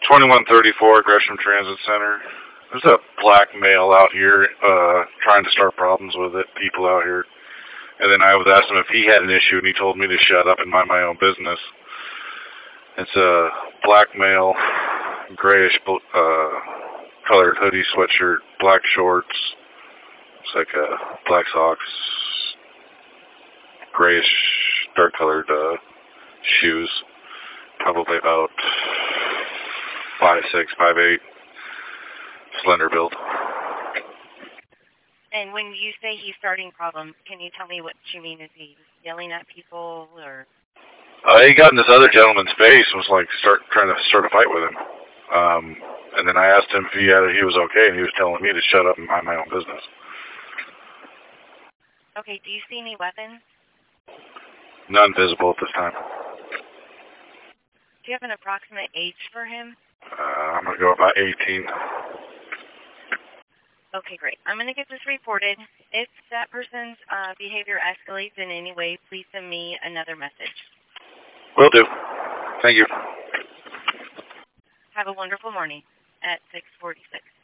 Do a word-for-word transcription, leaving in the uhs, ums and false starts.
twenty-one thirty-four Gresham Transit Center. There's a black male out here uh, trying to start problems with it, people out here. And then I was asking him if he had an issue, and he told me to shut up and mind my own business. It's a black male, grayish uh, colored hoodie, sweatshirt, black shorts. Looks like uh, black socks, grayish, dark colored uh, shoes. Probably about five six, five eight. Slender build. And when you say he's starting problems, can you tell me what you mean? Is he yelling at people or? Uh, he got in this other gentleman's face and was like start trying to start a fight with him. Um, and then I asked him if he had, he was okay, and he was telling me to shut up and mind my own business. Okay. Do you see any weapons? None visible at this time. Do you have an approximate age for him? Uh, I'm gonna go about eighteen. Okay, great. I'm going to get this reported. If that person's uh, behavior escalates in any way, please send me another message. Will do. Thank you. Have a wonderful morning at six forty-six.